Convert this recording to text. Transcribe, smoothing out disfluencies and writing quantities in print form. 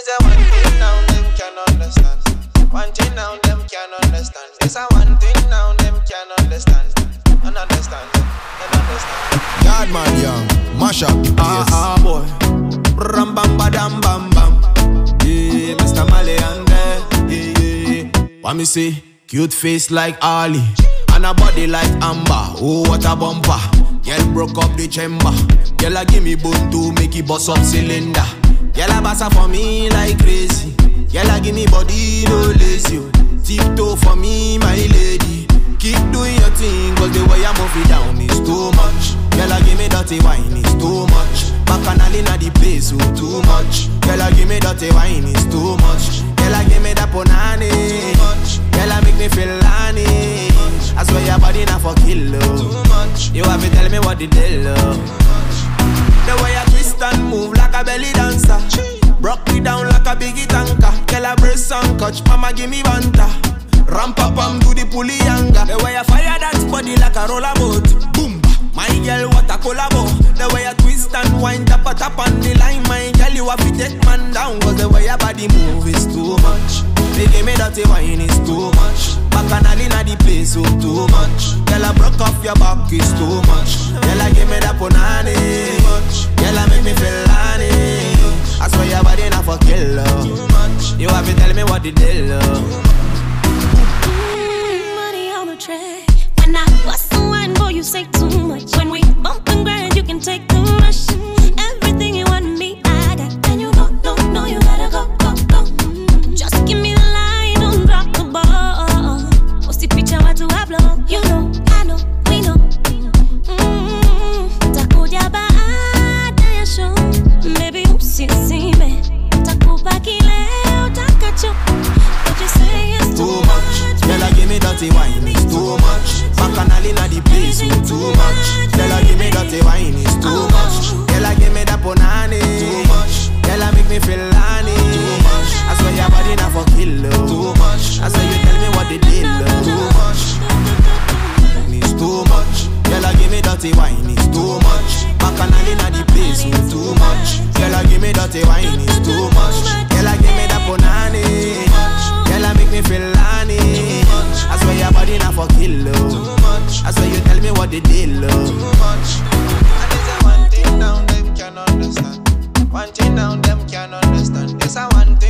is a one thing now them can understand. One thing now them can understand. This a one thing now them can understand. And understand, and understand. Yard man young, mash up the place. Boy. Ram bam badam bam bam. Yeah, Mr. Maleander. Yeah. What me say? Cute face like Ali, and a body like Amber. Oh, what a bumper. Girl broke up the chamber. Girl a give me bone to make it bust up cylinder. Girl a bassa for me like crazy. Girl a give me body no lazy. Tiptoe for me my lady. Keep doing your thing cause the way I move it down is too much. Girl a give me dirty wine is too much. Bacchanal inna the place so too much. Girl a give me dirty wine is too much. Girl a give me that punani. Girl a make me feel honey. I swear your body not for kill. Too much. You have to tell me what the deal. The way I twist and move like a belly dancer. Broke me down like a biggie tanker. Girl a brace and catch, mama give me banta. Ramp up and do the pulley younger. The way I fire that body like a roller boat. Boom, my girl what a collabo. The way I twist and wind up on the line. My girl you have to take man down. Cause the way your body move is too much. They give me dirty wine is too much. Bacchanal inna the place so too much. Girl I broke off your back is too much. Girl I give me that punani. Girl I make me feel honey. I swear your body not for kill. Too much. You have to tell me what the deal. Money on the track. When I bust the wine, boy, you say too much. When we bump and grind, you can take the rush. Everything you want me, I got. And you know, you gotta go. Just give me the line, don't drop the ball. Usifiche watu hablo. You know, I know, we know. Takuja baada ya show. Baby, usisime. Takupa kile utakacho. What you say is too much. Girl a give me dirty wine is too much. Bacchanal inna the place so too much. Girl a give me dirty wine is too much. Girl a give me that punani. Too much. Girl a make me feel honey. Too much. I swear your body not for kill. Too much. I swear you tell me what the deal. Too much. It's too much. Girl a give me dirty wine is too much. Bacchanal inna the place so too much. Girl a give me dirty wine is too much. Girl a give me that punani. Girl a make me feel honey. I swear your body not for kill. Too much. I swear you tell me what the deal. Too much. And it's a one thing now them can understand. One thing now them can understand. It's a one thing.